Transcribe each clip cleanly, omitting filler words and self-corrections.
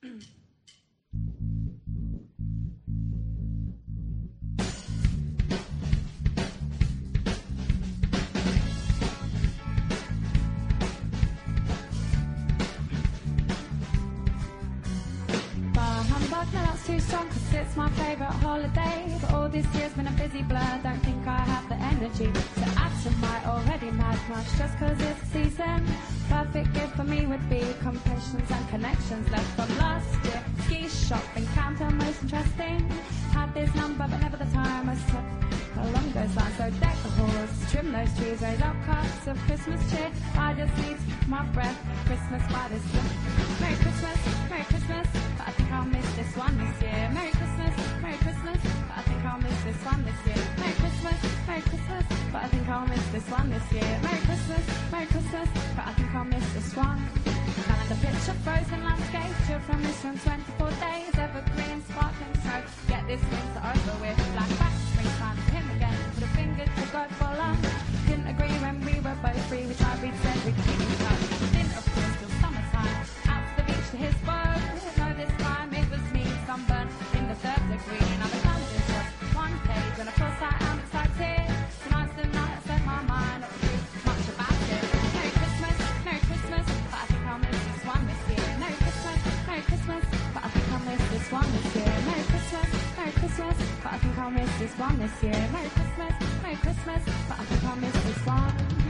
Humbug, no, that's too strong, 'cause it's my favourite holiday. But all this year's been a busy blur, don't think I have the energy to add to my already mad rush, just 'cause it's the season. Perfect gift for me would be completions and connections left from last year. Ski shop encounter most interesting. Had this number, but never the time I set along those lines. So deck the halls, trim those trees, raise up cups of Christmas cheer. I just need my breath, Christmas by this year. Merry Christmas, Merry Christmas, but I think I'll miss this one this year. Merry Christmas, Merry Christmas, but I think I'll miss this one this year. Merry Christmas, Merry Christmas, but I think I'll miss this one this year. Merry Christmas, Merry Christmas, but I think I'll miss this one. Calendar picture, frozen landscape, chill from this from 24 days, evergreen, sparkling snow. Get this winter over with, black back, springtime, him again, put a finger to God for long. Didn't agree when we were both free, we tried, we said we'd keep in touch. Didn't of course till summertime, out to the beach to his boat. No, this time it was me, sunburned in the 3rd degree. Now the calendar's just one page, and of course I am excited. Tonight's the night I set my mind, not too much about it. Merry Christmas, Merry Christmas, but I think I'll miss this one this year. Merry Christmas, Merry Christmas, but I think I'll miss this one this year. Merry Christmas, Merry Christmas, but I think I'll miss this one this year. Merry Christmas, Merry Christmas, but I think I'll miss this one.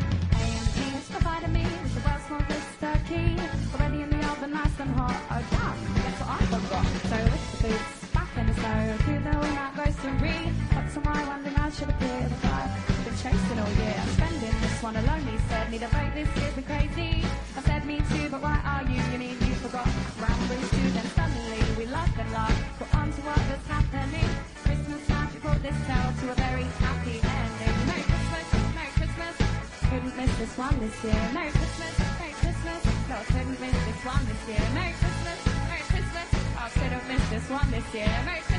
A&E's provided me with the world's smallest turkey, already in the oven, nice and hot. Oh damn, guess what I forgot? So with the boots back in the snow, through the all-night grocery, up to my wondering I should appear. The guy I've been chasing all year, I'm spending this one alone. He said, need a break, this year's been crazy. I said, me too, but why are you? You mean you forgot? Round Bruce too, then suddenly we laughed and laughed, got on to what was happening. Christmas night, we brought this tale to a very happy ending. Merry Christmas, Merry Christmas, couldn't miss this one this year. Merry Christmas, Merry Christmas, no, I couldn't miss this one this year. Merry Christmas, Merry Christmas, I couldn't miss this one this year. Merry Christmas.